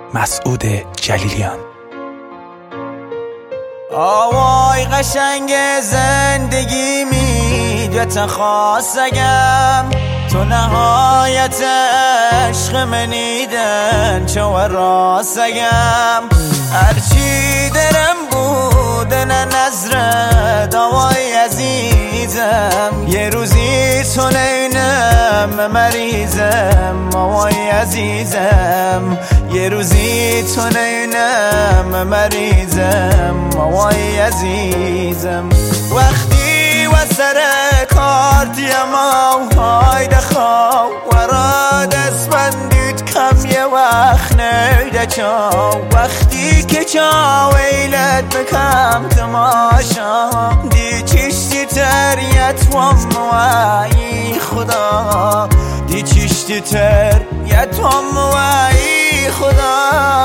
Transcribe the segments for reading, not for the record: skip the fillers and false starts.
مسعود جلیلیان. آوای قشنگ زندگی میدوت خواستگم تو نهایت عشق منیدن چو راستگم هرچی درم بودن نظرت آوای عزیزم یه روزی تو نینم مریضم آوای عزیزم یه روزی تو نینم مریضم آوای عزیزم وقتی و سر کار دیم آوهای دخواه ورا دست بندید کم یه وقت نیده چا وقتی که چا ویلت بکم تماشا دی چشتی تریت وام وای خدا دی چشتی تریت وام وای خدا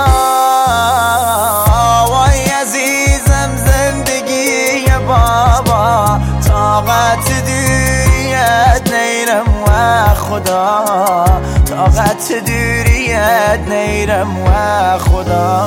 وای عزیزم زندگی بابا طاقت دوریت نیرم و خدا طاقت دوریت نیرم و خدا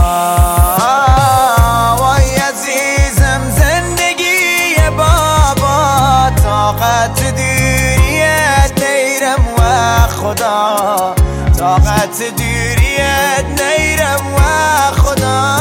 وای عزیزم زندگی بابا طاقت دوریت نیرم و خدا طاقت دوریت نیرم و خدا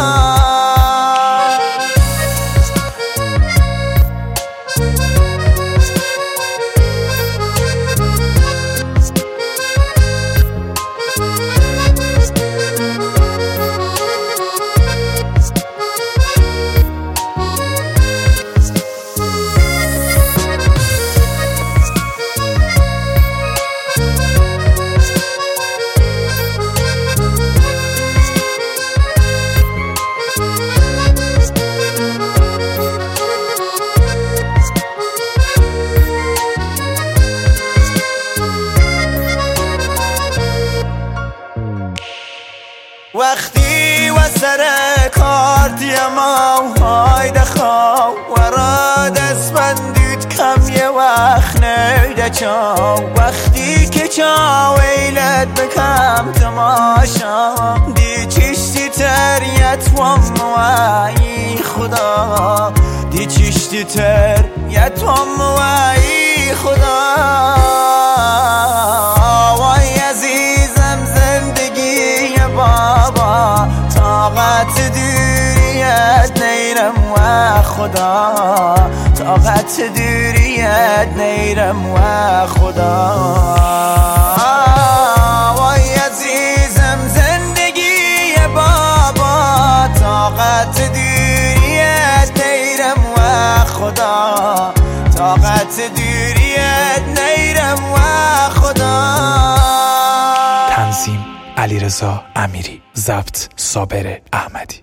وقتی و سر کار دیم آوهای دخواه ورا دست بندید کم یه وقت نیده چا وقتی که چا ویلت بکم تماشا دی چشتی تریت وام وای خدا دی چشتی تریت وام وای خدا وای عزیزم زندگی بابا طاقت دوریت نیرم و خدا طاقت دوریت نیرم و خدا وای عزیزم زندگی بابا طاقت دوریت نیرم و خدا طاقت دوریت نیرم و خدا. تنظیم علیرضا امیری، ضبط صابر احمدی.